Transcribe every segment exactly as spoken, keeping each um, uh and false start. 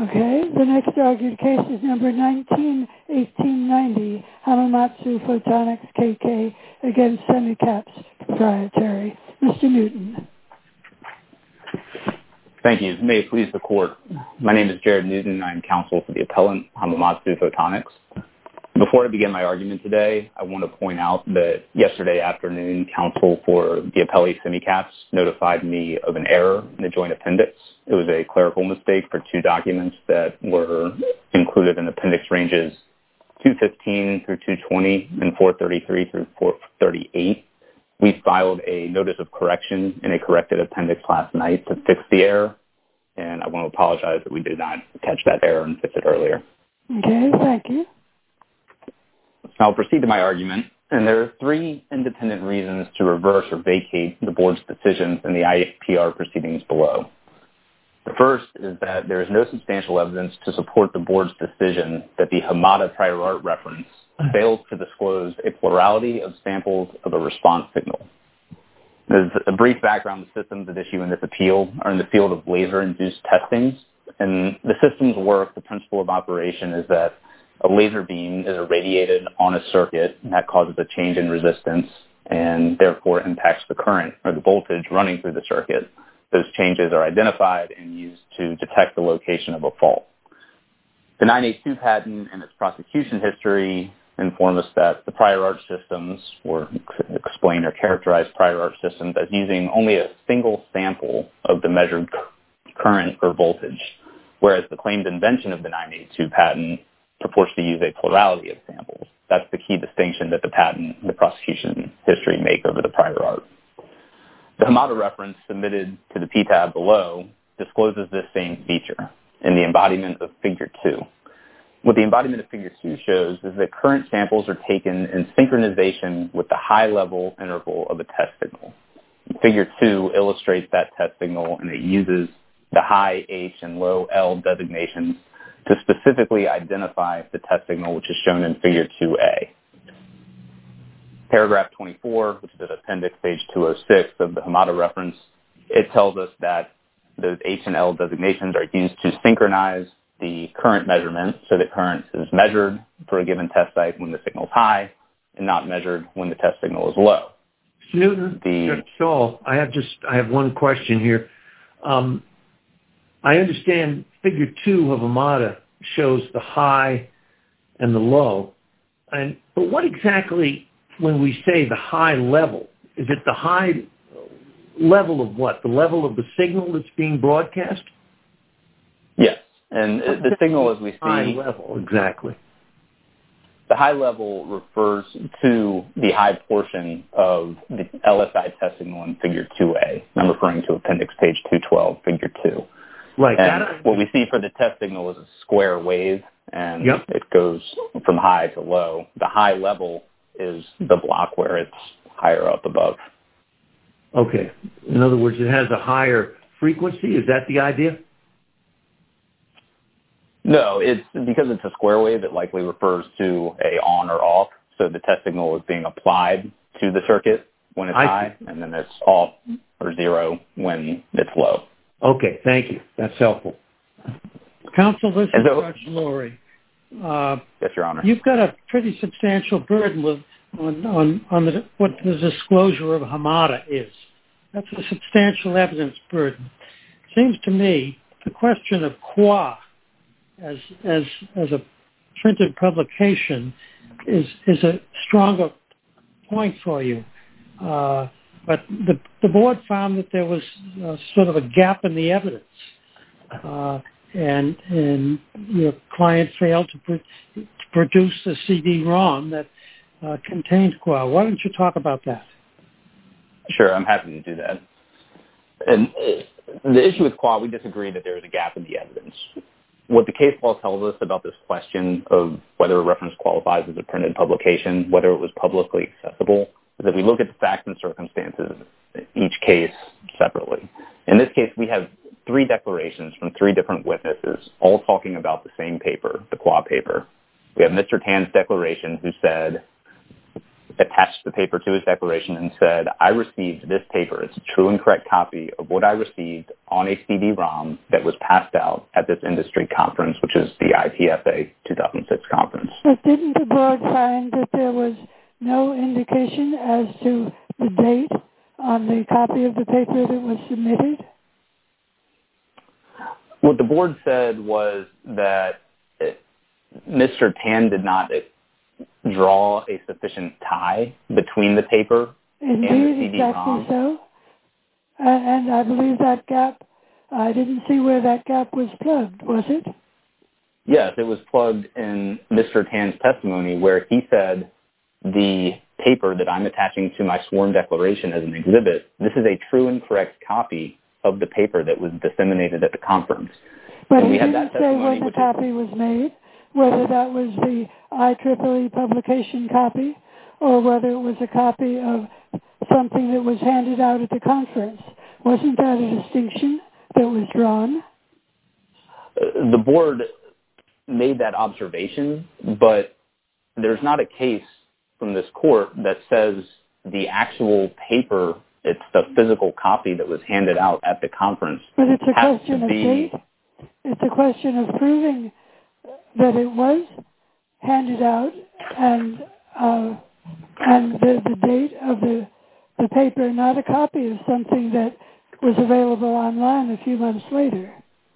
Okay, the next argued case is number nineteen eighteen ninety, Hamamatsu Photonics K K against Semicaps Proprietary. Mister Newton. Thank you. May it please the court. My name is Jared Newton, and I am counsel for the appellant, Hamamatsu Photonics. Before I begin my argument today, I want to point out that yesterday afternoon, counsel for the appellee Semicaps notified me of an error in the joint appendix. It was a clerical mistake for two documents that were included in appendix ranges two fifteen through two twenty and four thirty-three through four thirty-eight. We filed a notice of correction in a corrected appendix last night to fix the error, and I want to apologize that we did not catch that error and fix it earlier. Okay, thank you. I'll proceed to my argument, and there are three independent reasons to reverse or vacate the board's decisions in the I P R proceedings below. The first is that there is no substantial evidence to support the board's decision that the Hamada prior art reference fails to disclose a plurality of samples of a response signal. There's a brief background. The systems at issue in this appeal are in the field of laser-induced testings, and the system's work, the principle of operation, is that a laser beam is irradiated on a circuit, and that causes a change in resistance and therefore impacts the current or the voltage running through the circuit. Those changes are identified and used to detect the location of a fault. The nine eighty-two patent and its prosecution history inform us that the prior art systems, or explain or characterize prior art systems as using only a single sample of the measured current or voltage, whereas the claimed invention of the nine eighty-two patent purports to use a plurality of samples. That's the key distinction that the patent and the prosecution history make over the prior art. The Hamada reference submitted to the P T A B below discloses this same feature in the embodiment of figure two. What the embodiment of figure two shows is that current samples are taken in synchronization with the high-level interval of a test signal. Figure two illustrates that test signal, and it uses the high H and low L designations to specifically identify the test signal, which is shown in figure two A. Paragraph twenty-four, which is at appendix page two oh six of the Hamada reference, it tells us that those H and L designations are used to synchronize the current measurement, so that current is measured for a given test site when the signal is high and not measured when the test signal is low. Newton, the... Saul, I have just I have one question here. Um, I understand figure two of Hamada shows the high and the low, and but what exactly, when we say the high level, is it the high level of what? The level of the signal that's being broadcast? Yes, and the signal, as we see, high level exactly. The high level refers to the high portion of the L S I test signal in figure two A. I'm referring to appendix page two twelve, figure two. Right. And that, what we see for the test signal is a square wave, and yep. it goes from high to low. The high level is the block where it's higher up above. Okay. In other words, it has a higher frequency. Is that the idea? No, it's because it's a square wave, it likely refers to a on or off. So the test signal is being applied to the circuit when it's I high, see. And then it's off or zero when it's low. Okay, thank you. That's helpful. Counsel, this is so, Judge Lurie. Uh, yes, Your Honor. You've got a pretty substantial burden with, on, on, on the, what the disclosure of Hamada is. That's a substantial evidence burden. Seems to me the question of qua as as as a printed publication is is a stronger point for you. Uh, but the the board found that there was uh, sort of a gap in the evidence, uh, and and your client failed to, pr- to produce a C D ROM that uh, contained qua. Why don't you talk about that? Sure, I'm happy to do that. And the issue with qua, we disagree that there is a gap in the evidence. What the case law tells us about this question of whether a reference qualifies as a printed publication, whether it was publicly accessible, is that we look at the facts and circumstances in each case separately. In this case, we have three declarations from three different witnesses, all talking about the same paper, the qua paper. We have Mister Tan's declaration, who said, attached the paper to his declaration and said, I received this paper. It's a true and correct copy of what I received on a C D ROM that was passed out at this industry conference, which is the I P F A two thousand six conference. But didn't the board find that there was no indication as to the date on the copy of the paper that was submitted? What the board said was that it, Mister Tan did not draw a sufficient tie between the paper Indeed, and the C D exactly ROM. So. Uh, and I believe that gap, I didn't see where that gap was plugged, was it? Yes, it was plugged in Mister Tan's testimony where he said the paper that I'm attaching to my sworn declaration as an exhibit, this is a true and correct copy of the paper that was disseminated at the conference. But and he we had didn't that say when the copy is, was made, whether that was the I triple E publication copy or whether it was a copy of something that was handed out at the conference. Wasn't that a distinction that was drawn? The board made that observation, but there's not a case from this court that says the actual paper, it's the physical copy that was handed out at the conference. But it's a has question to of be... date. It's a question of proving that it was handed out and uh, and the, the date of the the paper, not a copy of something that was available online a few months later.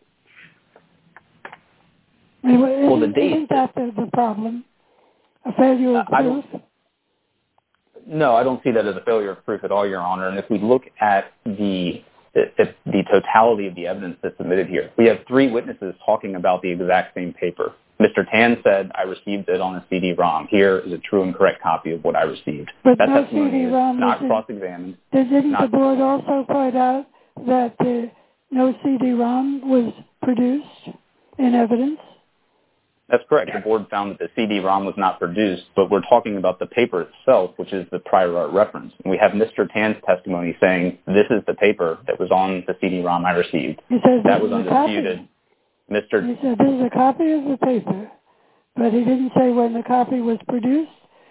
I mean, isn't, well, the date, isn't that the, the problem? A failure of proof? I no, I don't see that as a failure of proof at all, Your Honor. And if we look at the the, the totality of the evidence that's submitted here, we have three witnesses talking about the exact same paper. Mister Tan said, I received it on a C D ROM. Here is a true and correct copy of what I received. But that no testimony C D is ROM not is cross-examined. Didn't not, the board also point out that the no C D ROM was produced in evidence? That's correct. The board found that the C D ROM was not produced, but we're talking about the paper itself, which is the prior art reference. And we have Mister Tan's testimony saying, this is the paper that was on the C D ROM I received. He says that this was is undisputed. A copy. Mister He said this is a copy of the paper, but he didn't say when the copy was produced.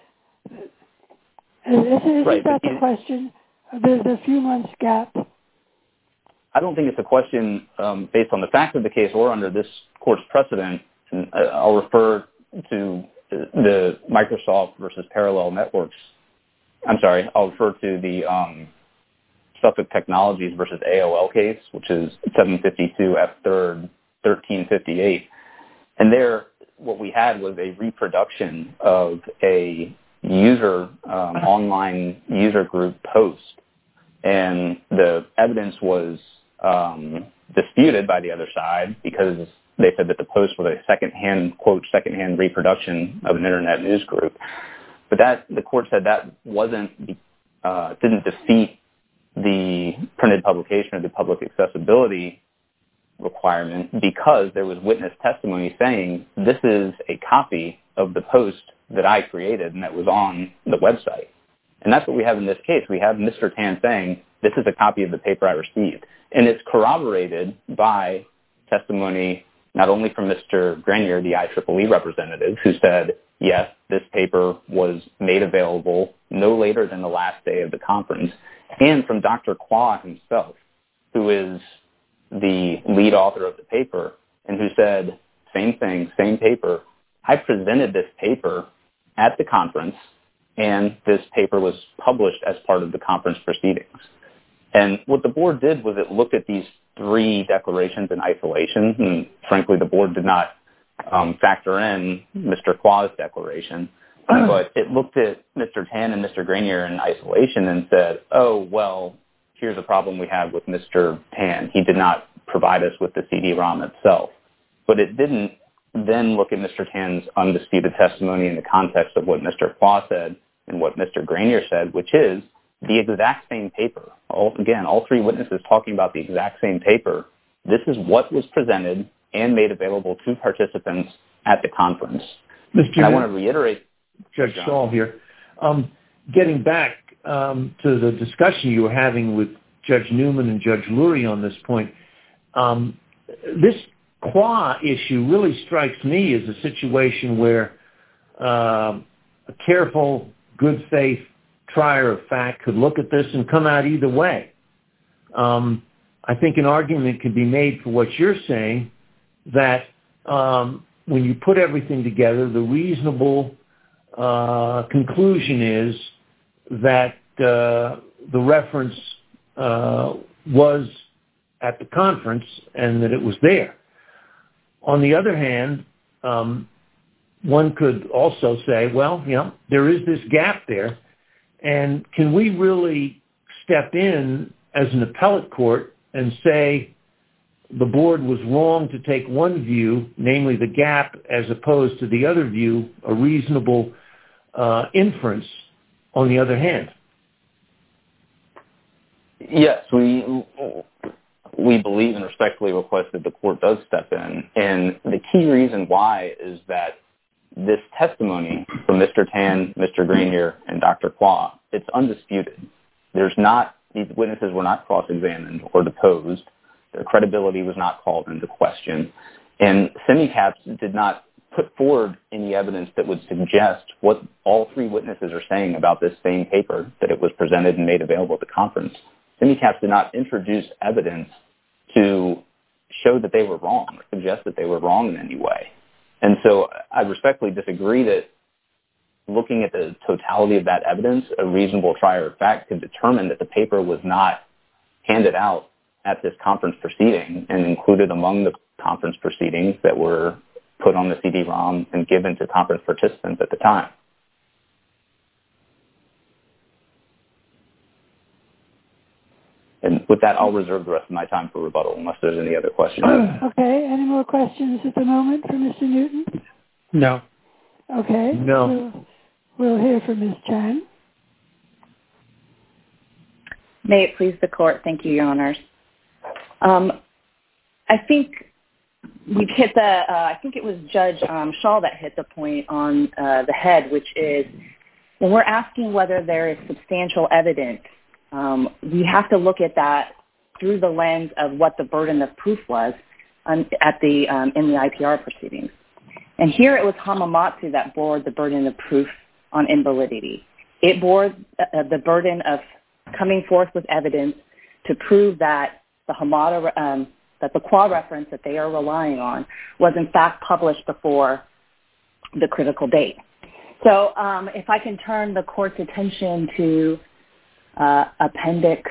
Isn't right, that the question? There's a few months gap. I don't think it's a question um, based on the facts of the case or under this court's precedent. And I'll refer to the Microsoft versus Parallel Networks. I'm sorry, I'll refer to the um, Suffolk Technologies versus A O L case, which is seven fifty-two F third thirteen fifty-eight. And there, what we had was a reproduction of a user, um, online user group post. And the evidence was um, disputed by the other side because they said that the post was a secondhand, quote, secondhand reproduction of an internet news group. But that the court said that wasn't, uh, didn't defeat the printed publication or the public accessibility requirement because there was witness testimony saying this is a copy of the post that I created and that was on the website. And that's what we have in this case. We have Mister Tan saying this is a copy of the paper I received. And it's corroborated by testimony not only from Mister Grenier, the I triple E representative, who said, yes, this paper was made available no later than the last day of the conference, and from Doctor Kwa himself, who is the lead author of the paper, and who said, same thing, same paper. I presented this paper at the conference, and this paper was published as part of the conference proceedings. And what the board did was it looked at these three declarations in isolation, and frankly, the board did not um, factor in Mister Kwa's declaration, but it looked at Mister Tan and Mister Grenier in isolation and said, oh, well, here's a problem we have with Mister Tan. He did not provide us with the C D ROM itself. But it didn't then look at Mister Tan's undisputed testimony in the context of what Mister Kwa said and what Mister Grenier said, which is the exact same paper. All, again, all three witnesses talking about the exact same paper. This is what was presented and made available to participants at the conference. Mister And I want to reiterate. Judge Schall here. Um, getting back um, to the discussion you were having with Judge Newman and Judge Lurie on this point, um, this Kwa issue really strikes me as a situation where uh, a careful good faith trier of fact could look at this and come out either way. Um, I think an argument could be made for what you're saying, that um, when you put everything together, the reasonable uh, conclusion is that uh, the reference uh, was at the conference and that it was there. On the other hand, um, one could also say, well, you know, there is this gap there, and can we really step in as an appellate court and say the board was wrong to take one view, namely the gap, as opposed to the other view, a reasonable uh, inference on the other hand? Yes, we we believe and respectfully request that the court does step in. And the key reason why is that this testimony from Mister Tan, Mister Grenier, and Doctor Qua, it's undisputed. There's not, these witnesses were not cross-examined or deposed. Their credibility was not called into question. And Semicaps did not put forward any evidence that would suggest what all three witnesses are saying about this same paper, that it was presented and made available at the conference. Semicaps did not introduce evidence to show that they were wrong or suggest that they were wrong in any way. And so I respectfully disagree that looking at the totality of that evidence, a reasonable trier of fact could determine that the paper was not handed out at this conference proceeding and included among the conference proceedings that were put on the C D ROM and given to conference participants at the time. And with that, I'll reserve the rest of my time for rebuttal unless there's any other questions. Okay. Any more questions at the moment for Mister Newton? No. Okay. No. We'll, we'll hear from Miz Chan. May it please the court. Thank you, Your Honors. Um, I think we've hit the, uh, I think it was Judge um, Shaw that hit the point on uh, the head, which is when we're asking whether there is substantial evidence, um, we have to look at that through the lens of what the burden of proof was um, at the um, in the I P R proceedings. And here it was Hamamatsu that bore the burden of proof on invalidity. It bore uh, the burden of coming forth with evidence to prove that the Hamada, um, that the Qua reference that they are relying on was in fact published before the critical date. So um, if I can turn the court's attention to uh, Appendix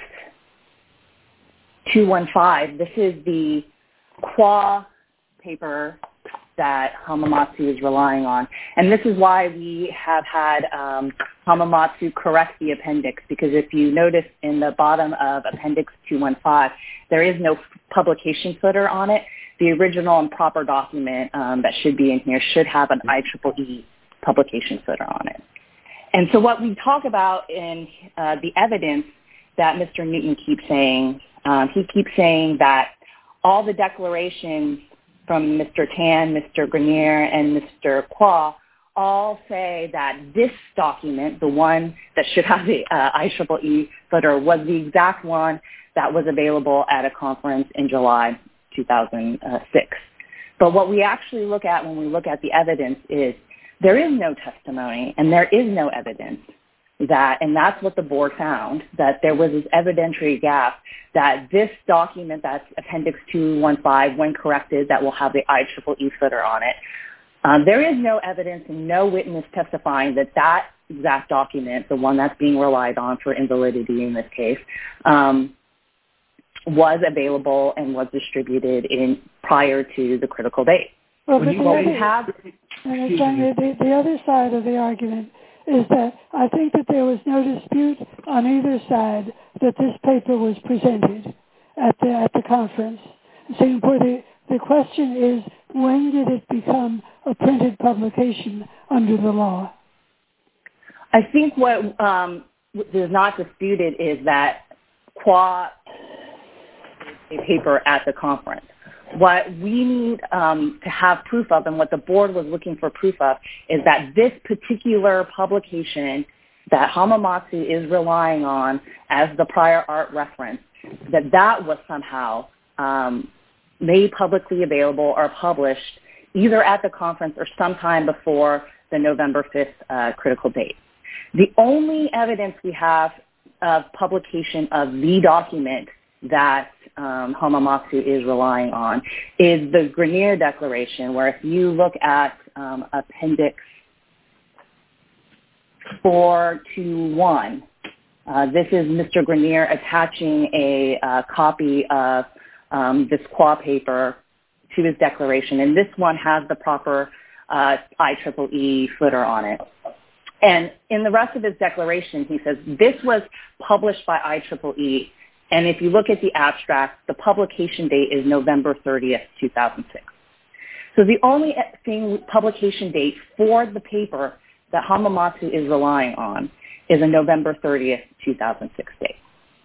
two fifteen, this is the Qua paper that Hamamatsu is relying on. And this is why we have had um, Hamamatsu correct the appendix, because if you notice in the bottom of Appendix two fifteen, there is no publication footer on it. The original and proper document um, that should be in here should have an I triple E publication footer on it. And so what we talk about in uh, the evidence that Mister Newton keeps saying, um, he keeps saying that all the declarations from Mister Tan, Mister Grenier, and Mister Qua all say that this document, the one that should have the uh, I triple E footer, was the exact one that was available at a conference in July two thousand six. But what we actually look at when we look at the evidence is there is no testimony and there is no evidence that, and that's what the board found, that there was this evidentiary gap that this document, that's Appendix two fifteen, when corrected, that will have the I triple E footer on it. Um, there is no evidence and no witness testifying that that exact document, the one that's being relied on for invalidity in this case, um, was available and was distributed in prior to the critical date. Well, but the, what other, we have, the, the other side of the argument is that I think that there was no dispute on either side that this paper was presented at the at the conference. So the, the question is, when did it become a printed publication under the law? I think what um, is not disputed is that Qua a paper at the conference. What we need um, to have proof of, and what the board was looking for proof of, is that this particular publication that Hamamatsu is relying on as the prior art reference, that that was somehow um, made publicly available or published either at the conference or sometime before the November fifth uh, critical date. The only evidence we have of publication of the document that um, Hamamatsu is relying on is the Grenier Declaration, where if you look at um, Appendix four two one, uh, this is Mister Grenier attaching a uh, copy of um, this Q A paper to his declaration, and this one has the proper uh, I triple E footer on it. And in the rest of his declaration, he says, this was published by I triple E, and if you look at the abstract, the publication date is November thirtieth, two thousand six. So the only thing, publication date for the paper that Hamamatsu is relying on is a November thirtieth, two thousand six date.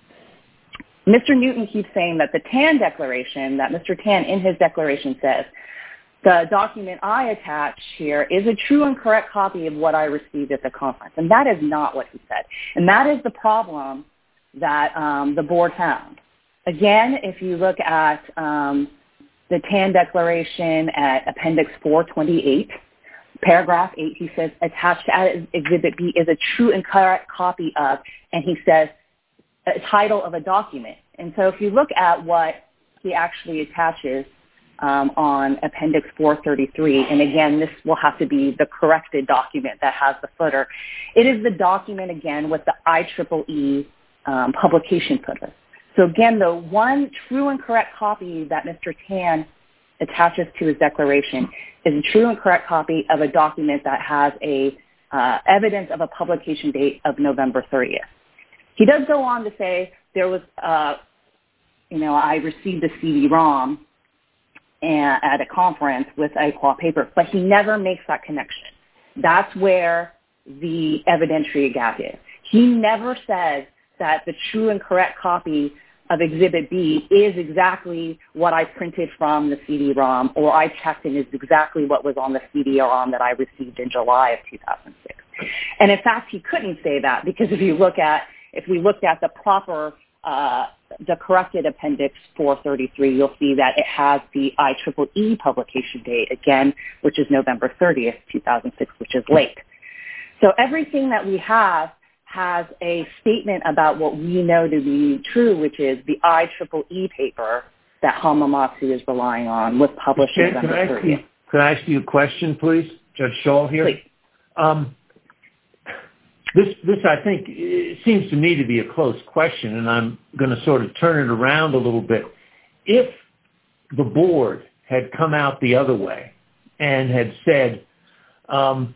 Mister Newton keeps saying that the Tan Declaration, that Mister Tan in his declaration says, the document I attach here is a true and correct copy of what I received at the conference. And that is not what he said. And that is the problem that um, the board found. Again, if you look at um, the Tan Declaration at Appendix four twenty-eight, paragraph eight, he says, attached as Exhibit B is a true and correct copy of, and he says, a title of a document. And so if you look at what he actually attaches um, on Appendix four thirty-three, and again, this will have to be the corrected document that has the footer, it is the document, again, with the I triple E um, publication footer. So again, the one true and correct copy that Mister Tan attaches to his declaration is a true and correct copy of a document that has a uh, evidence of a publication date of November thirtieth. He does go on to say there was, uh, you know, I received a C D ROM and, at a conference with a Q A paper, but he never makes that connection. That's where the evidentiary gap is. He never says that the true and correct copy of Exhibit B is exactly what I printed from the C D ROM, or I checked and is exactly what was on the C D ROM that I received in July of two thousand six. And in fact, he couldn't say that because if you look at, if we looked at the proper, uh, the corrected Appendix four thirty-three, you'll see that it has the I triple E publication date, again, which is November thirtieth, two thousand six, which is late. So everything that we have has a statement about what we know to be true, which is the I triple E paper that Hamamatsu is relying on was published Jen, November can I thirtieth. ask you, can I ask you a question, please? Judge Schall here. Please. Um, this, this, I think, it seems to me to be a close question, and I'm going to sort of turn it around a little bit. If the board had come out the other way and had said, um,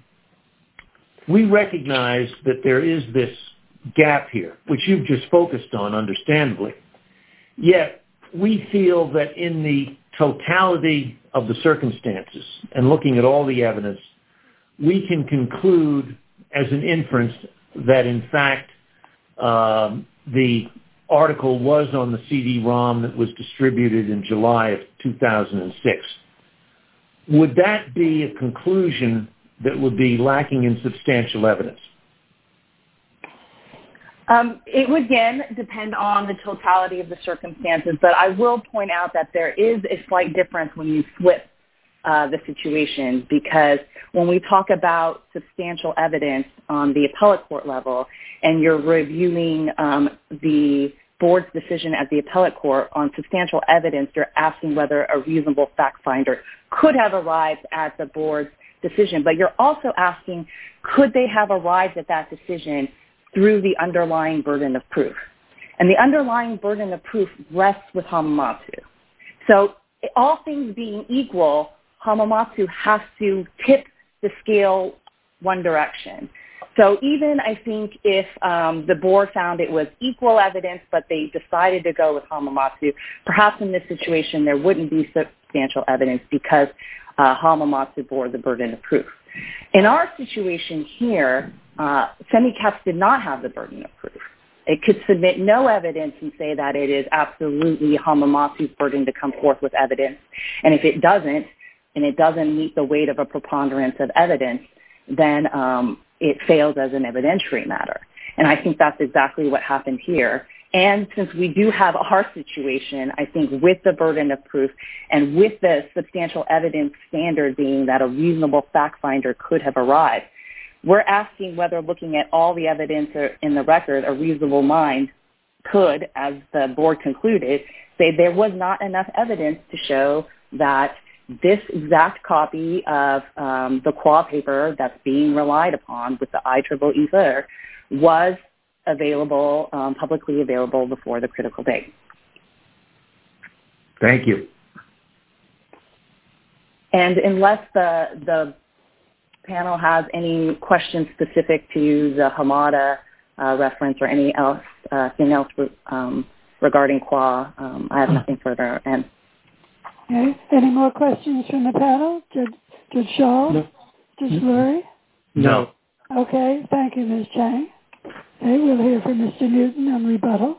we recognize that there is this gap here, which you've just focused on, understandably. Yet, we feel that in the totality of the circumstances and looking at all the evidence, we can conclude as an inference that, in fact, um, the article was on the C D ROM that was distributed in July of two thousand six. Would that be a conclusion that would be lacking in substantial evidence? Um, it would, again, depend on the totality of the circumstances, but I will point out that there is a slight difference when you flip uh, the situation, because when we talk about substantial evidence on the appellate court level and you're reviewing um, the board's decision at the appellate court on substantial evidence, you're asking whether a reasonable fact finder could have arrived at the board's decision, but you're also asking, could they have arrived at that decision through the underlying burden of proof? And the underlying burden of proof rests with Hamamatsu. So all things being equal, Hamamatsu has to tip the scale one direction. So even I think if um, the board found it was equal evidence, but they decided to go with Hamamatsu, perhaps in this situation there wouldn't be substantial evidence because uh, Hamamatsu bore the burden of proof. In our situation here, uh, SemiCaps did not have the burden of proof. It could submit no evidence and say that it is absolutely Hamamatsu's burden to come forth with evidence. And if it doesn't, and it doesn't meet the weight of a preponderance of evidence, then um, it fails as an evidentiary matter. And I think that's exactly what happened here. And since we do have our situation, I think with the burden of proof and with the substantial evidence standard being that a reasonable fact finder could have arrived, we're asking whether looking at all the evidence in the record, a reasonable mind could, as the board concluded, say there was not enough evidence to show that this exact copy of um, the Q A paper that's being relied upon with the I triple E footer was available, um, publicly available before the critical date. Thank you. And unless the the panel has any questions specific to the Hamada uh, reference or any else, uh, thing else um, regarding Q A, um, I have nothing further. And okay. Any more questions from the panel? Judge, Judge Shaw? No. Judge Lurie? No. Okay. Thank you, Miz Chang. Okay, we'll hear from Mister Newton on rebuttal.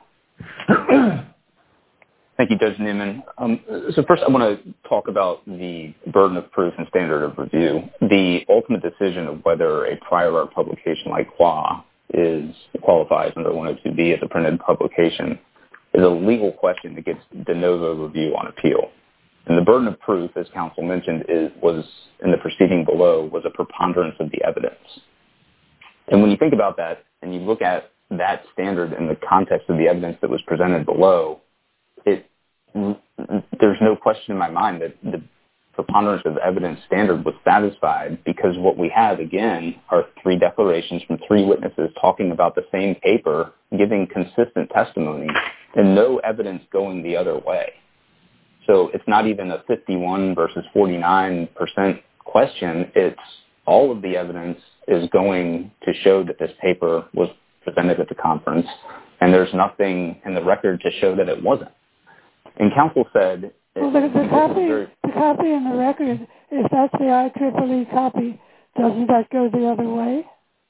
Thank you, Judge Newman. Um, so first, I want to talk about the burden of proof and standard of review. The ultimate decision of whether a prior art publication like Q A is qualifies under one oh two B as a printed publication is a legal question that gets de novo review on appeal. And the burden of proof, as counsel mentioned, is was in the proceeding below was a preponderance of the evidence. And when you think about that and you look at that standard in the context of the evidence that was presented below, it there's no question in my mind that the preponderance of evidence standard was satisfied because what we have, again, are three declarations from three witnesses talking about the same paper, giving consistent testimony, and no evidence going the other way. So it's not even a fifty-one versus forty-nine percent question. It's all of the evidence is going to show that this paper was presented at the conference, and there's nothing in the record to show that it wasn't. And counsel said... Well, the, the, copy, very... the copy in the record, if that's the I triple E copy, doesn't that go the other way?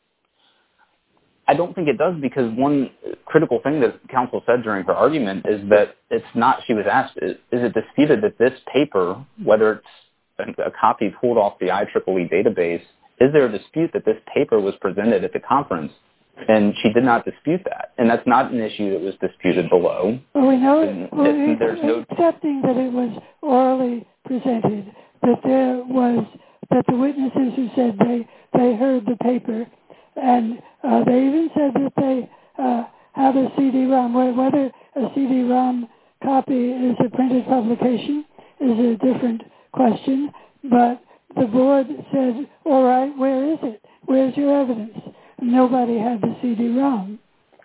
I don't think it does because one critical thing that counsel said during her argument is that it's not, she was asked, is, is it disputed that this paper, whether it's a, a copy pulled off the I triple E database, is there a dispute that this paper was presented at the conference? And she did not dispute that. And that's not an issue that was disputed below. Well, we know, and, well, and there's no... accepting that it was orally presented, that there was, that the witnesses who said they, they heard the paper, and uh, they even said that they uh, have a C D ROM. Whether a C D ROM copy is a printed publication is a different question, but the board said, all right, where is it? Where's your evidence? Nobody had the C D ROM.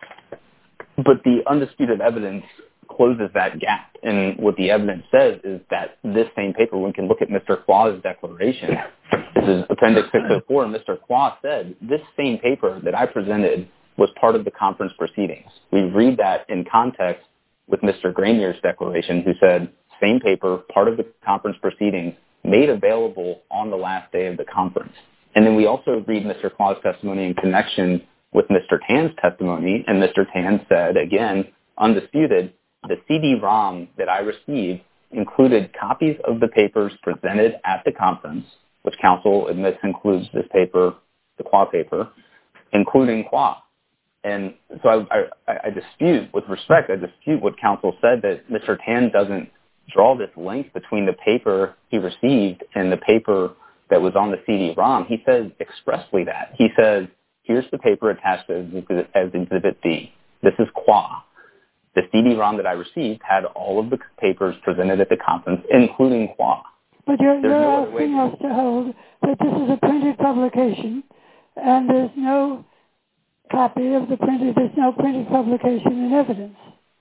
But the undisputed evidence closes that gap. And what the evidence says is that this same paper, we can look at Mister Qua's declaration. This is Appendix six oh four, and Mister Qua said, this same paper that I presented was part of the conference proceedings. We read that in context with Mister Granier's declaration, who said, same paper, part of the conference proceedings, made available on the last day of the conference. And then we also read Mister Qua's testimony in connection with Mister Tan's testimony, and Mister Tan said, again, undisputed, the C D ROM that I received included copies of the papers presented at the conference, which counsel admits includes this paper, the Qua paper, including Qua. And so I, I, I dispute, with respect, I dispute what counsel said, that Mister Tan doesn't draw this link between the paper he received and the paper that was on the C D ROM. He says expressly that. He says, here's the paper attached as, as Exhibit B. This is Qua. The C D ROM that I received had all of the papers presented at the conference, including Qua. But you're, you're no asking us to hold that this is a printed publication, and there's no copy of the printed, there's no printed publication in evidence.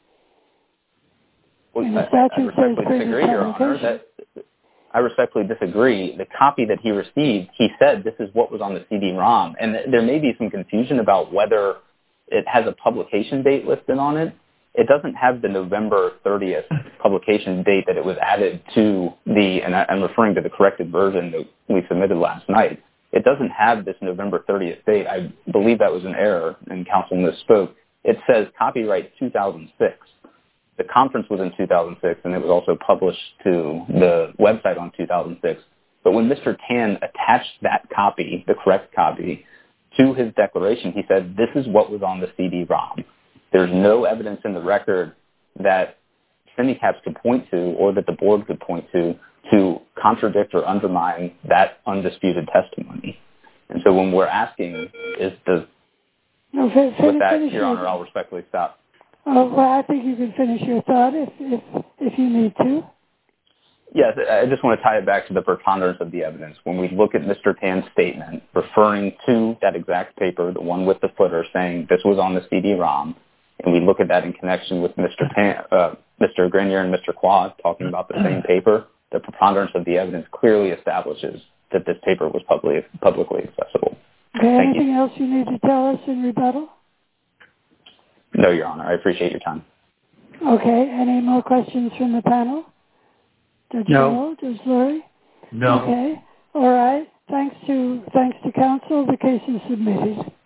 Well, and the I, statute I respectfully says printed disagree, Your Honor. That, I respectfully disagree. The copy that he received, he said this is what was on the C D ROM. And there may be some confusion about whether it has a publication date listed on it. It doesn't have the November thirtieth publication date that it was added to the, and I'm referring to the corrected version that we submitted last night. It doesn't have this November thirtieth date. I believe that was an error, and counsel misspoke. It says copyright two thousand six. The conference was in two thousand six, and it was also published to the website on two thousand six. But when Mister Tan attached that copy, the correct copy, to his declaration, he said, this is what was on the C D ROM. There's no evidence in the record that Semicaps could point to or that the board could point to to contradict or undermine that undisputed testimony. And so when we're asking, is the no, fin- fin- with that, finish Your Honor, I'll respectfully stop. Oh, well, I think you can finish your thought if if if you need to. Yes, I just want to tie it back to the preponderance of the evidence. When we look at Mister Tan's statement referring to that exact paper, the one with the footer saying this was on the C D ROM, and we look at that in connection with Mister Tan, uh, Mister Grenier and Mister Quad talking about the same paper, the preponderance of the evidence clearly establishes that this paper was publicly publicly accessible. Okay, Thank anything you. else you need to tell us in rebuttal? No, Your Honor. I appreciate your time. Okay, any more questions from the panel? Judge No. Hall, Judge Lurie? No. Okay, all right. Thanks to thanks to counsel. The case is submitted.